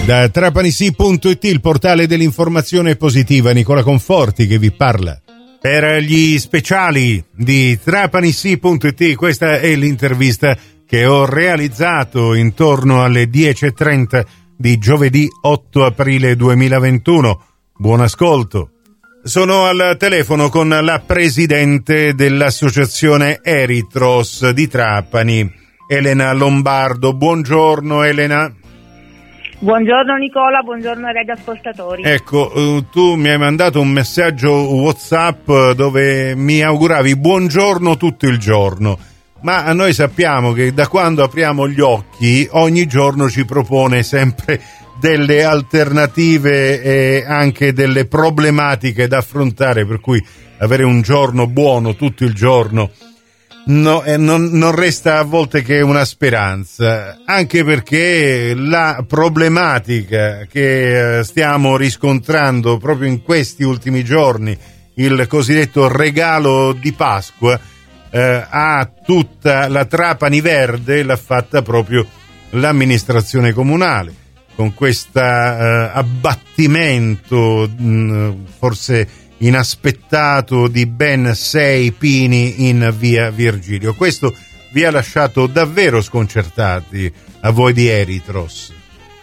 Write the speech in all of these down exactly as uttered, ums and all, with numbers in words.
Da trapanisi punto it, il portale dell'informazione positiva, Nicola Conforti che vi parla. Per gli speciali di trapanisi punto it, questa è l'intervista che ho realizzato intorno alle dieci e trenta di giovedì otto aprile duemilaventuno. Buon ascolto. Sono al telefono con la presidente dell'associazione Eritros di Trapani, Elena Lombardo. Buongiorno Elena. Buongiorno Nicola, buongiorno ai radioascoltatori. Ecco, tu mi hai mandato un messaggio WhatsApp dove mi auguravi buongiorno tutto il giorno, ma noi sappiamo che da quando apriamo gli occhi ogni giorno ci propone sempre delle alternative e anche delle problematiche da affrontare, per cui avere un giorno buono tutto il giorno no, eh, non, non resta a volte che una speranza, anche perché la problematica che stiamo riscontrando proprio in questi ultimi giorni, il cosiddetto regalo di Pasqua, eh, a tutta la Trapani Verde l'ha fatta proprio l'amministrazione comunale, con questo eh, abbattimento mh, forse inaspettato di ben sei pini in via Virgilio. Questo vi ha lasciato davvero sconcertati a voi di Eritros?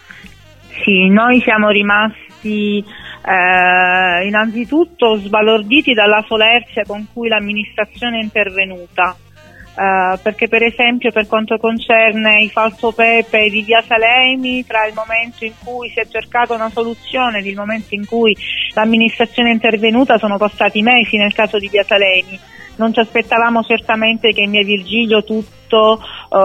Sì, noi siamo rimasti eh, innanzitutto sbalorditi dalla solerzia con cui l'amministrazione è intervenuta. Uh, perché per esempio per quanto concerne i falsopepe di via Salemi, tra il momento in cui si è cercata una soluzione ed il momento in cui l'amministrazione è intervenuta sono passati mesi nel caso di via Salemi. Non ci aspettavamo certamente che in via Virgilio tutto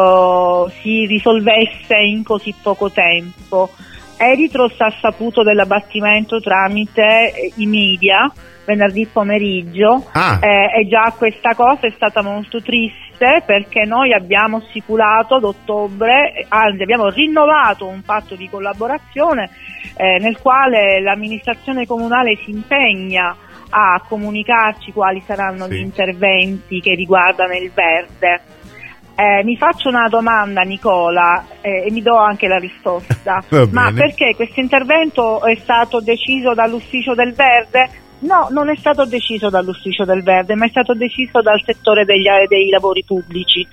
uh, si risolvesse in così poco tempo. Eritros ha saputo dell'abbattimento tramite i media venerdì pomeriggio ah. eh, e già questa cosa è stata molto triste, perché noi abbiamo stipulato ad ottobre, anzi abbiamo rinnovato un patto di collaborazione eh, nel quale l'amministrazione comunale si impegna a comunicarci quali saranno sì. gli interventi che riguardano il verde. Eh, mi faccio una domanda Nicola eh, e mi do anche la risposta, ma perché questo intervento è stato deciso dall'ufficio del verde? No, non è stato deciso dall'ufficio del verde, ma è stato deciso dal settore degli, dei lavori pubblici.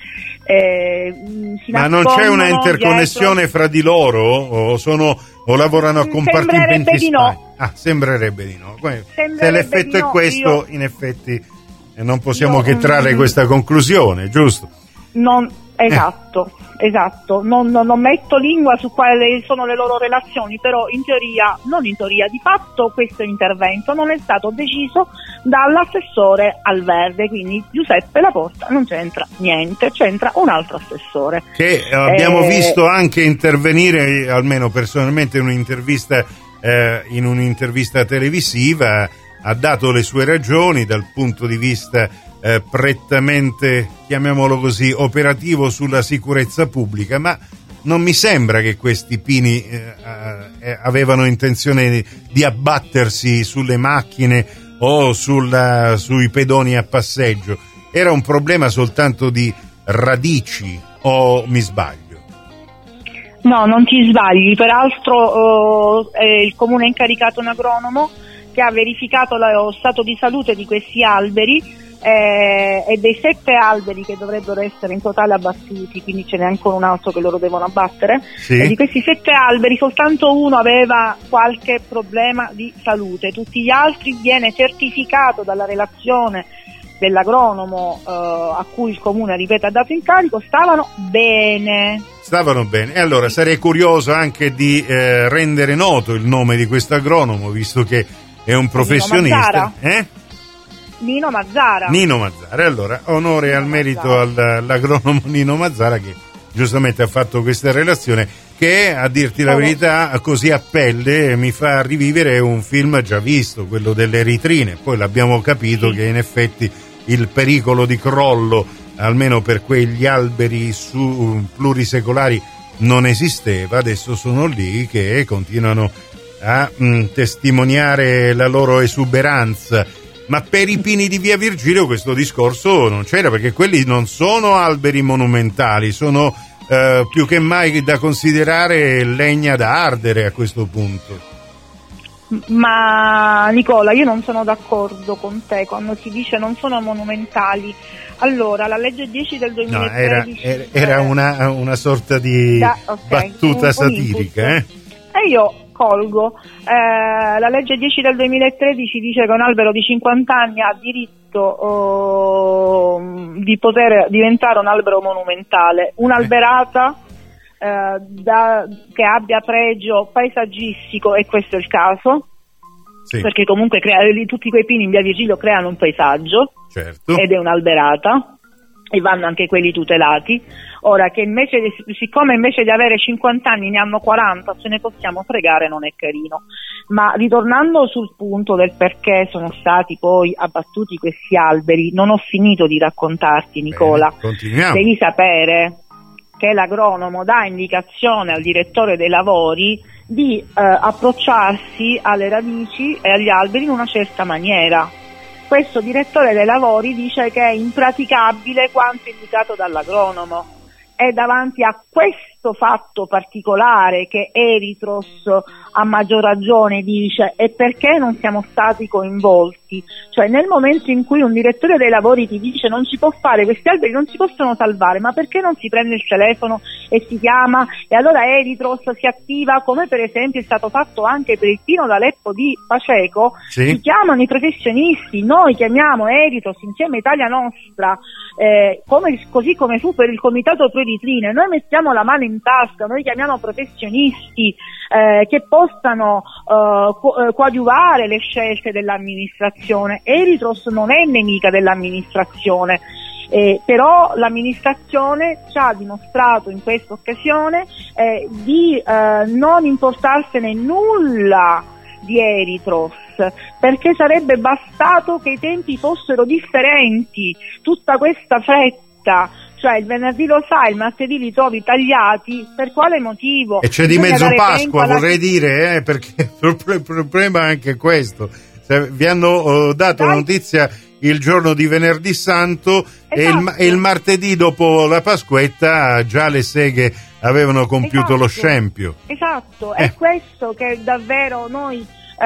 Eh, ma non c'è una interconnessione dietro... fra di loro o, sono, o lavorano a compartimenti di no. Ah, sembrerebbe di no. Sembrerebbe Se l'effetto è no, questo, io... in effetti non possiamo io, che trarre mm, questa conclusione, giusto? Non, esatto, eh. esatto. Non, non, non metto lingua su quali sono le loro relazioni, però in teoria, non in teoria, di fatto questo intervento non è stato deciso dall'assessore al verde, quindi Giuseppe Laporta non c'entra niente, c'entra un altro assessore. Che abbiamo eh, visto anche intervenire, almeno personalmente in un'intervista, eh, in un'intervista televisiva, ha dato le sue ragioni dal punto di vista Eh, prettamente, chiamiamolo così, operativo sulla sicurezza pubblica, ma non mi sembra che questi pini eh, eh, avevano intenzione di, di abbattersi sulle macchine o sulla, sui pedoni a passeggio. Era un problema soltanto di radici, o mi sbaglio? No, non ti sbagli, peraltro eh, il comune ha incaricato un agronomo che ha verificato lo stato di salute di questi alberi Eh, e dei sette alberi che dovrebbero essere in totale abbattuti, quindi ce n'è ancora un altro che loro devono abbattere, sì. E di questi sette alberi soltanto uno aveva qualche problema di salute, tutti gli altri, viene certificato dalla relazione dell'agronomo eh, a cui il comune, ripeto, ha dato incarico, stavano bene. Stavano bene. E allora sarei curioso anche di eh, rendere noto il nome di questo agronomo, visto che è un professionista. Eh? Nino Mazzara. Nino Mazzara, allora onore Nino al merito Mazzara. all'agronomo Nino Mazzara, che giustamente ha fatto questa relazione che, a dirti la verità, così a pelle mi fa rivivere un film già visto, quello delle eritrine. Poi l'abbiamo capito, sì, che in effetti il pericolo di crollo, almeno per quegli alberi su plurisecolari, non esisteva. Adesso sono lì che continuano a mh, testimoniare la loro esuberanza. Ma per i pini di Via Virgilio questo discorso non c'era, perché quelli non sono alberi monumentali, sono eh, più che mai da considerare legna da ardere a questo punto. Ma Nicola, io non sono d'accordo con te quando si dice non sono monumentali. Allora, la legge dieci del duemilatredici... No, era, era, era una, una sorta di da, okay, battuta un, satirica. Un eh? E io colgo. Eh, la legge dieci del duemilatredici dice che un albero di cinquanta anni ha diritto oh, di poter diventare un albero monumentale. Un'alberata eh, da, che abbia pregio paesaggistico, e questo è il caso, sì. Perché comunque crea, tutti quei pini in Via Virgilio creano un paesaggio, certo. Ed è un'alberata, e vanno anche quelli tutelati. Ora, che invece di, siccome invece di avere cinquanta anni ne hanno quaranta, ce ne possiamo fregare, non è carino. Ma ritornando sul punto del perché sono stati poi abbattuti questi alberi, non ho finito di raccontarti, Nicola. Bene, continuiamo. Devi sapere che l'agronomo dà indicazione al direttore dei lavori di eh, approcciarsi alle radici e agli alberi in una certa maniera. Questo direttore dei lavori dice che è impraticabile quanto indicato dall'agronomo. È davanti a questo fatto particolare che Eritros a maggior ragione dice: e perché non siamo stati coinvolti? Cioè, nel momento in cui un direttore dei lavori ti dice non si può fare, questi alberi non si possono salvare, ma perché non si prende il telefono e si chiama? E allora Eritros si attiva, come per esempio è stato fatto anche per il pino d'Aleppo di Paceco, sì. Si chiamano i professionisti, noi chiamiamo Eritros insieme a Italia Nostra, eh, come, così come fu per il comitato pro eritrine, noi mettiamo la mano in tasca, noi chiamiamo professionisti eh, che possano eh, co- coadiuvare le scelte dell'amministrazione. Eritros non è nemica dell'amministrazione, eh, però l'amministrazione ci ha dimostrato in questa occasione eh, di eh, non importarsene nulla di Eritros, perché sarebbe bastato che i tempi fossero differenti. Tutta questa fretta, cioè il venerdì lo sai, il martedì li trovi tagliati, per quale motivo? E c'è di Bisogna mezzo Pasqua, alla... vorrei dire, eh, perché il problema è anche questo. Vi hanno uh, dato Dai. la notizia il giorno di venerdì santo, esatto. e, il, e il martedì dopo la Pasquetta già le seghe avevano compiuto, esatto, lo scempio. Esatto, eh. È questo che davvero noi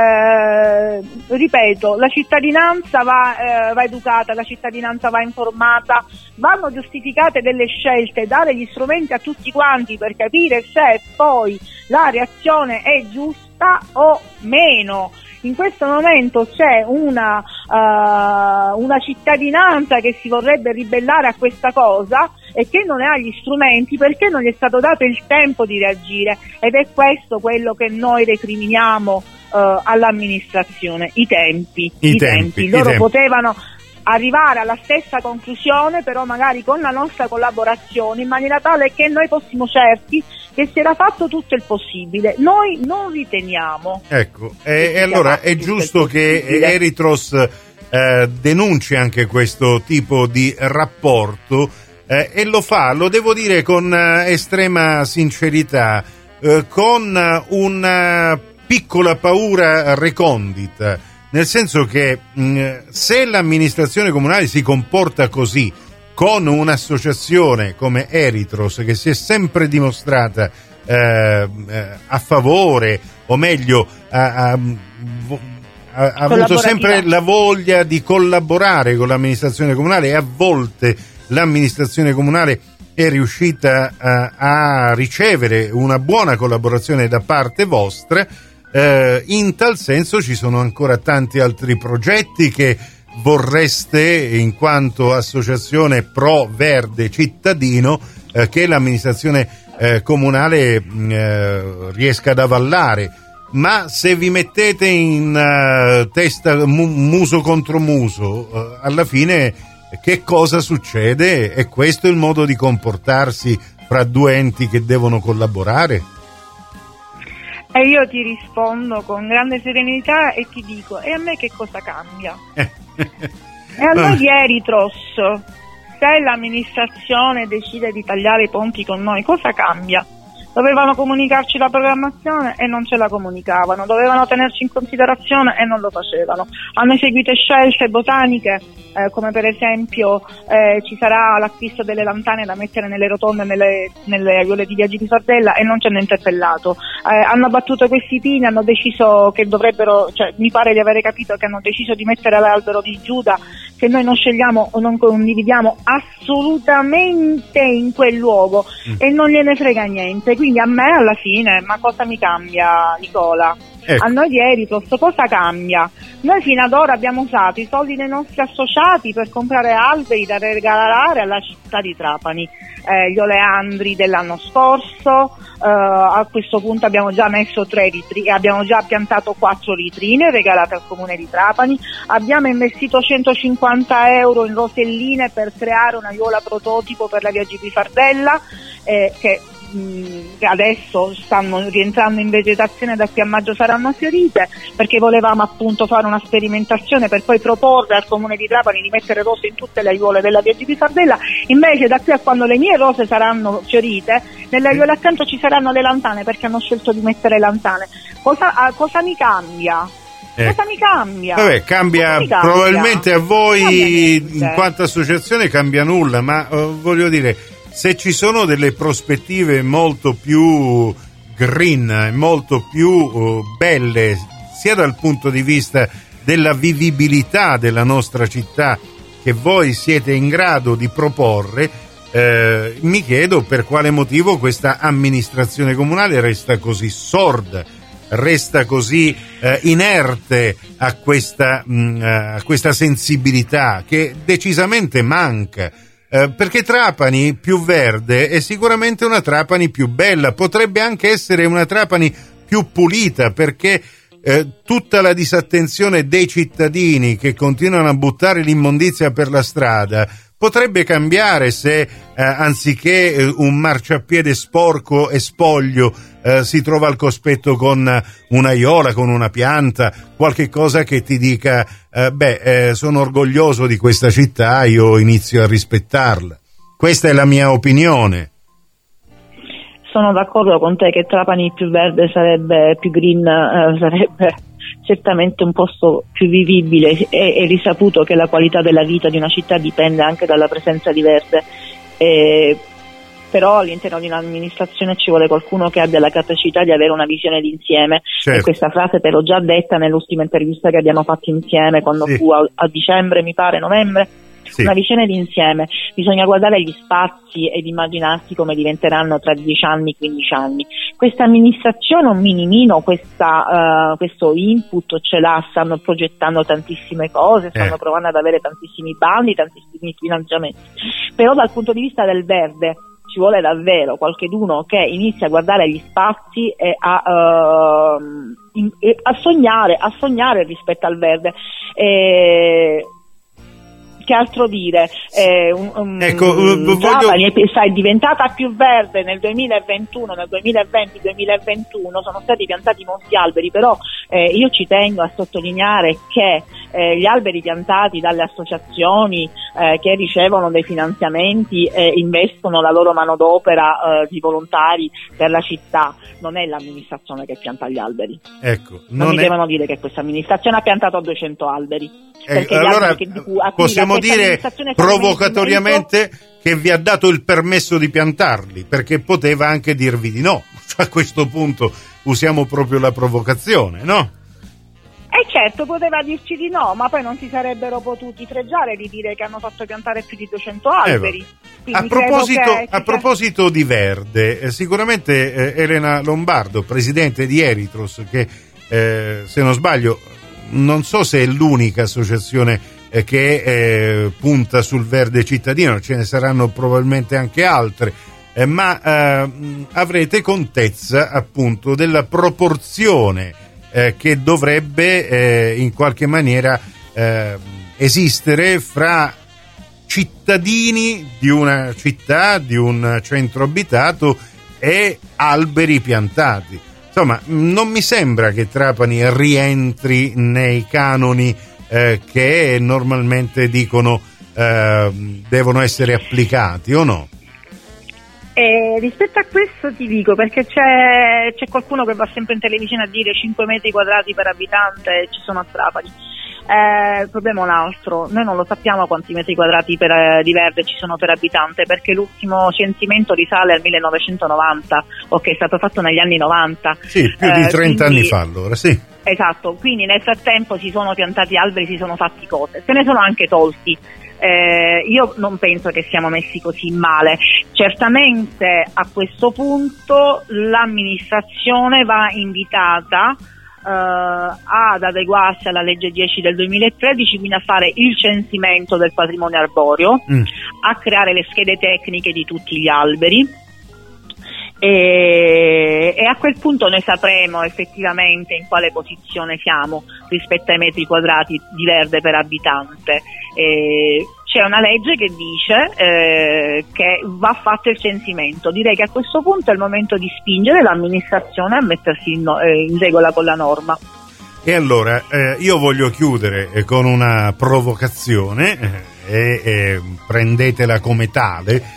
eh, ripeto, la cittadinanza va, eh, va educata, la cittadinanza va informata, vanno giustificate delle scelte, dare gli strumenti a tutti quanti per capire se poi la reazione è giusta o meno. In questo momento c'è una, uh, una cittadinanza che si vorrebbe ribellare a questa cosa e che non ha gli strumenti perché non gli è stato dato il tempo di reagire, ed è questo quello che noi recriminiamo uh, all'amministrazione, i tempi. I, i tempi, tempi. Loro i tempi. potevano arrivare alla stessa conclusione, però magari con la nostra collaborazione, in maniera tale che noi fossimo certi che si era fatto tutto il possibile. Noi non riteniamo. Ecco, e, e allora è giusto che Eritros eh, denunci anche questo tipo di rapporto eh, e lo fa, lo devo dire con eh, estrema sincerità, eh, con una piccola paura recondita, nel senso che mh, se l'amministrazione comunale si comporta così con un'associazione come Eritros, che si è sempre dimostrata eh, eh, a favore, o meglio ha, ha, ha avuto sempre la voglia di collaborare con l'amministrazione comunale, e a volte l'amministrazione comunale è riuscita eh, a ricevere una buona collaborazione da parte vostra, eh, in tal senso ci sono ancora tanti altri progetti che vorreste, in quanto associazione pro verde cittadino, eh, che l'amministrazione eh, comunale eh, riesca ad avallare. Ma se vi mettete in uh, testa mu- muso contro muso, uh, alla fine che cosa succede? È questo il modo di comportarsi fra due enti che devono collaborare? E io ti rispondo con grande serenità e ti dico: e a me che cosa cambia? E a noi di Eritros, se l'amministrazione decide di tagliare i ponti con noi, cosa cambia? Dovevano comunicarci la programmazione e non ce la comunicavano, dovevano tenerci in considerazione e non lo facevano. Hanno eseguito scelte botaniche, eh, come per esempio eh, ci sarà l'acquisto delle lantane da mettere nelle rotonde, nelle, nelle aiuole di Viaggi di Fardella, e non ci hanno interpellato. Eh, hanno abbattuto questi pini, hanno deciso che dovrebbero, cioè mi pare di avere capito che hanno deciso di mettere l'albero di Giuda, che noi non scegliamo o non condividiamo assolutamente in quel luogo, mm. e non gliene frega niente. Quindi a me alla fine, ma cosa mi cambia, Nicola? Ecco. A noi di Eritros cosa cambia? Noi fino ad ora abbiamo usato i soldi dei nostri associati per comprare alberi da regalare alla città di Trapani, eh, gli oleandri dell'anno scorso, eh, a questo punto abbiamo già messo tre litri, abbiamo già piantato quattro litrine regalate al comune di Trapani, abbiamo investito centocinquanta euro in roselline per creare una aiuola prototipo per la Viaggi di Fardella, eh, che che adesso stanno rientrando in vegetazione, da qui a maggio saranno fiorite, perché volevamo appunto fare una sperimentazione per poi proporre al comune di Trapani di mettere rose in tutte le aiuole della Viaggi di Fardella. Invece da qui a quando le mie rose saranno fiorite, nelle aiuole accanto ci saranno le lantane, perché hanno scelto di mettere lantane. Cosa, cosa mi cambia? Eh. Cosa mi cambia? Vabbè, cambia, mi cambia probabilmente a voi in quanto associazione cambia nulla, ma uh, voglio dire, se ci sono delle prospettive molto più green, molto più uh, belle, sia dal punto di vista della vivibilità della nostra città, che voi siete in grado di proporre, eh, mi chiedo per quale motivo questa amministrazione comunale resta così sorda, resta così eh, inerte a questa, mh, a questa sensibilità che decisamente manca. Eh, perché Trapani più verde è sicuramente una Trapani più bella, potrebbe anche essere una Trapani più pulita, perché eh, tutta la disattenzione dei cittadini che continuano a buttare l'immondizia per la strada potrebbe cambiare se eh, anziché eh, un marciapiede sporco e spoglio eh, si trova al cospetto con un'aiola, con una pianta, qualche cosa che ti dica eh, beh, eh, sono orgoglioso di questa città, io inizio a rispettarla. Questa è la mia opinione. Sono d'accordo con te che Trapani più verde sarebbe, più green, eh, sarebbe certamente un posto più vivibile. È, è risaputo che la qualità della vita di una città dipende anche dalla presenza di verde, eh, però all'interno di un'amministrazione ci vuole qualcuno che abbia la capacità di avere una visione d'insieme. Certo. E questa frase te l'ho già detta nell'ultima intervista che abbiamo fatto insieme, quando sì. fu a, a dicembre, mi pare, novembre. Sì. Una visione d'insieme, bisogna guardare gli spazi ed immaginarsi come diventeranno tra dieci anni, quindici anni. Questa amministrazione, un minimino, questa, uh, questo input ce l'ha, stanno progettando tantissime cose, stanno eh. provando ad avere tantissimi bandi, tantissimi finanziamenti, però dal punto di vista del verde ci vuole davvero qualcheduno che inizi a guardare gli spazi e a, uh, in, e a sognare, a sognare rispetto al verde. E, che altro dire? Eh, un, un, ecco, voglio... Trapani è diventata più verde nel duemilaventuno, nel duemilaventi duemilaventuno sono stati piantati molti alberi, però eh, io ci tengo a sottolineare che eh, gli alberi piantati dalle associazioni eh, che ricevono dei finanziamenti e investono la loro manodopera eh, di volontari per la città, non è l'amministrazione che pianta gli alberi. Ecco, non, non mi è... devono dire che questa amministrazione ha piantato duecento alberi. Eh, allora che, possiamo dire provocatoriamente che vi ha dato il permesso di piantarli, perché poteva anche dirvi di no. A questo punto usiamo proprio la provocazione, no? Eh certo, poteva dirci di no, ma poi non si sarebbero potuti fregiare di dire che hanno fatto piantare più di duecento alberi. Eh, a proposito, che, a proposito di verde, eh, sicuramente eh, Elena Lombardo, presidente di Eritros, che eh, se non sbaglio non so se è l'unica associazione eh, che eh, punta sul verde cittadino, ce ne saranno probabilmente anche altre, eh, ma eh, avrete contezza appunto della proporzione eh, che dovrebbe eh, in qualche maniera eh, esistere fra cittadini di una città, di un centro abitato e alberi piantati. Insomma, non mi sembra che Trapani rientri nei canoni eh, che normalmente dicono eh, devono essere applicati, o no? E rispetto a questo ti dico, perché c'è, c'è qualcuno che va sempre in televisione a dire cinque metri quadrati per abitante e ci sono a Trapani. Eh, il problema è un altro, noi non lo sappiamo quanti metri quadrati per, eh, di verde ci sono per abitante, perché l'ultimo censimento risale al millenovecentonovanta, ok, è stato fatto negli anni novanta. Sì, più di trenta eh, quindi, anni fa allora, sì. Esatto, quindi nel frattempo si sono piantati alberi, si sono fatti cose, se ne sono anche tolti. Eh, io non penso che siamo messi così male. Certamente a questo punto l'amministrazione va invitata eh, ad adeguarsi alla legge dieci del duemilatredici, quindi a fare il censimento del patrimonio arboreo, mm. a creare le schede tecniche di tutti gli alberi. E, e a quel punto noi sapremo effettivamente in quale posizione siamo rispetto ai metri quadrati di verde per abitante. E c'è una legge che dice eh, che va fatto il censimento. Direi che a questo punto è il momento di spingere l'amministrazione a mettersi in, no, eh, in regola con la norma. E allora eh, io voglio chiudere eh, con una provocazione eh, e eh, prendetela come tale,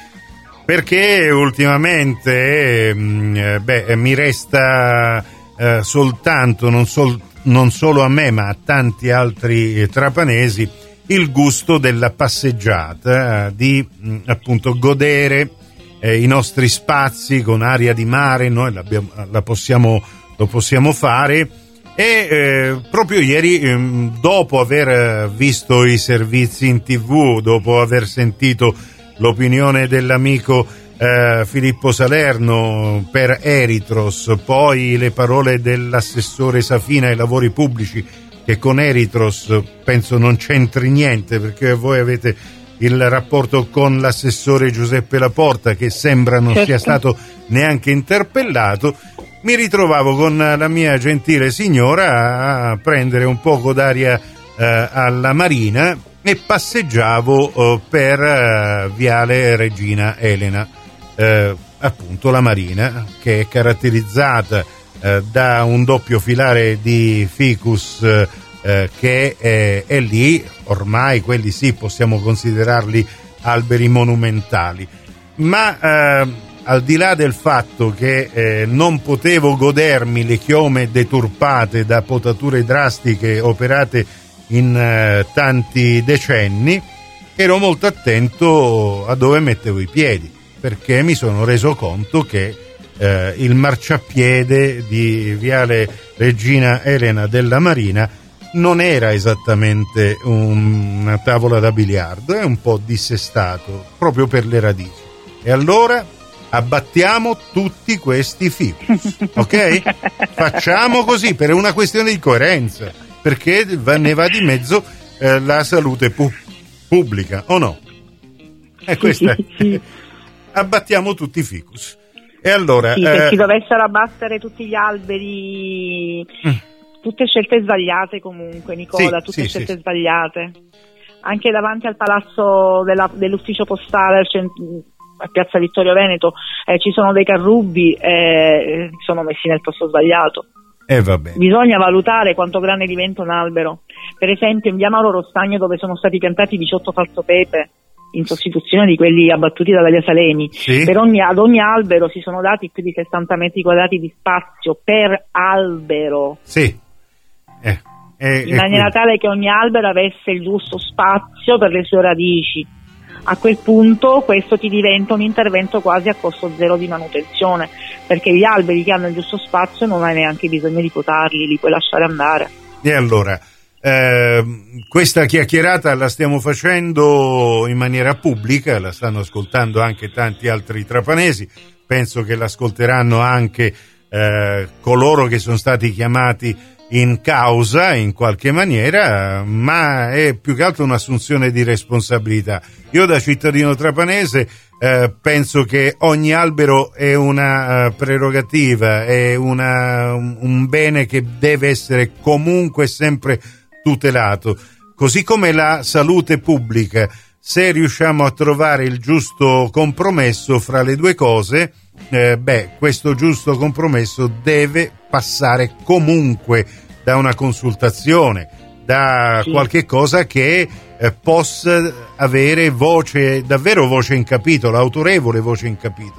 perché ultimamente eh, beh, mi resta eh, soltanto, non, sol, non solo a me ma a tanti altri eh, trapanesi, il gusto della passeggiata, eh, di mh, appunto godere eh, i nostri spazi con aria di mare. Noi la possiamo, lo possiamo fare. E eh, proprio ieri, eh, dopo aver visto i servizi in tivù, dopo aver sentito l'opinione dell'amico eh, Filippo Salerno per Eritros, poi le parole dell'assessore Safina ai lavori pubblici, che con Eritros penso non c'entri niente, perché voi avete il rapporto con l'assessore Giuseppe Laporta, che sembra non certo. sia stato neanche interpellato. Mi ritrovavo con la mia gentile signora a prendere un poco d'aria eh, alla Marina e passeggiavo eh, per eh, Viale Regina Elena, eh, appunto la Marina, che è caratterizzata eh, da un doppio filare di ficus eh, che è, è lì, ormai quelli sì possiamo considerarli alberi monumentali, ma eh, al di là del fatto che eh, non potevo godermi le chiome deturpate da potature drastiche operate in eh, tanti decenni, ero molto attento a dove mettevo i piedi, perché mi sono reso conto che eh, il marciapiede di Viale Regina Elena della Marina non era esattamente un, una tavola da biliardo, è un po' dissestato proprio per le radici. E allora abbattiamo tutti questi ficus, ok? Facciamo così per una questione di coerenza, perché ne va di mezzo eh, la salute pu- pubblica, o no? E questa sì, sì. Abbattiamo tutti i ficus. E allora sì, se eh... si dovessero abbattere tutti gli alberi, mm. tutte scelte sbagliate comunque, Nicola, sì, tutte sì, scelte sì. sbagliate. Anche davanti al palazzo della, dell'ufficio postale a Piazza Vittorio Veneto eh, ci sono dei carrubi e eh, sono messi nel posto sbagliato. Eh, vabbè. Bisogna valutare quanto grande diventa un albero. Per esempio in via Mauro Rostagno, dove sono stati piantati diciotto falsopepe in sostituzione di quelli abbattuti dalla via Salemi, sì. per ogni, ad ogni albero si sono dati più di sessanta metri quadrati di spazio per albero. Sì. Eh, eh, in maniera quindi... tale che ogni albero avesse il giusto spazio per le sue radici. A quel punto questo ti diventa un intervento quasi a costo zero di manutenzione, perché gli alberi che hanno il giusto spazio non hai neanche bisogno di potarli, li puoi lasciare andare. E allora, eh, questa chiacchierata la stiamo facendo in maniera pubblica, la stanno ascoltando anche tanti altri trapanesi, penso che l'ascolteranno anche eh, coloro che sono stati chiamati in causa in qualche maniera, ma è più che altro un'assunzione di responsabilità. Io da cittadino trapanese eh, penso che ogni albero è una uh, prerogativa, è una, un, un bene che deve essere comunque sempre tutelato, così come la salute pubblica. Se riusciamo a trovare il giusto compromesso fra le due cose, eh, beh, questo giusto compromesso deve passare comunque da una consultazione, da sì. qualche cosa che eh, possa avere voce, davvero voce in capitolo, autorevole voce in capitolo.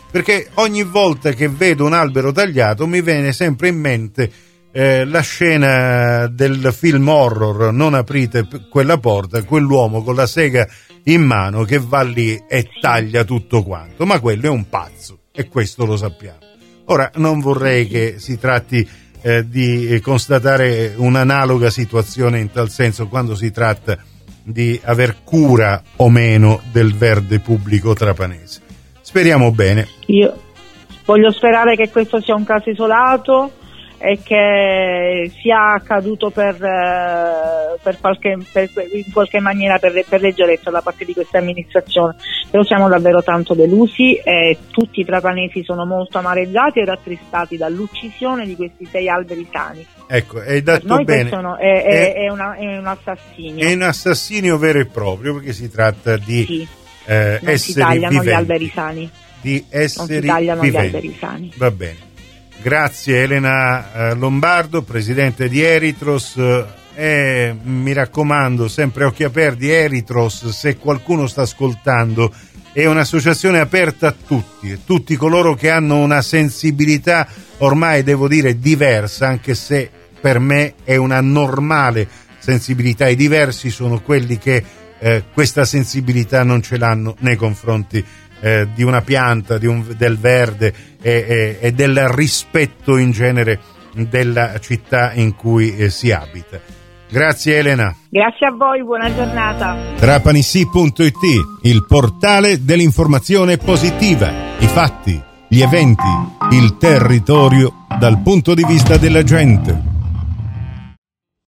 perché ogni volta che vedo un albero tagliato mi viene sempre in mente eh, la scena del film horror Non aprite quella porta, quell'uomo con la sega in mano che va lì e taglia tutto quanto, ma quello è un pazzo e questo lo sappiamo. Ora non vorrei che si tratti eh, di constatare un'analoga situazione in tal senso quando si tratta di aver cura o meno del verde pubblico trapanese. Speriamo bene. Io voglio sperare che questo sia un caso isolato e che sia accaduto per, per, qualche, per in qualche maniera per, per leggerezza da parte di questa amministrazione, però siamo davvero tanto delusi e tutti i trapanesi sono molto amareggiati e rattristati dall'uccisione di questi sei alberi sani. Ecco, hai detto per noi bene. Questo è, è, è, una, è un assassinio. È un assassinio vero e proprio, perché si tratta di sì, eh, non esseri si tagliano viventi, gli alberi sani. Di esseri non si tagliano viventi. Gli alberi sani. Va bene. Grazie Elena eh, Lombardo, presidente di Eritros, eh, e mi raccomando, sempre occhi aperti. Eritros, se qualcuno sta ascoltando, è un'associazione aperta a tutti, tutti coloro che hanno una sensibilità ormai devo dire diversa, anche se per me è una normale sensibilità. I diversi sono quelli che eh, questa sensibilità non ce l'hanno nei confronti Eh, di una pianta, di un, del verde e, e, e del rispetto in genere della città in cui eh, si abita. Grazie Elena. Grazie a voi, buona giornata. Trapanissi punto it, il portale dell'informazione positiva, i fatti, gli eventi, il territorio dal punto di vista della gente.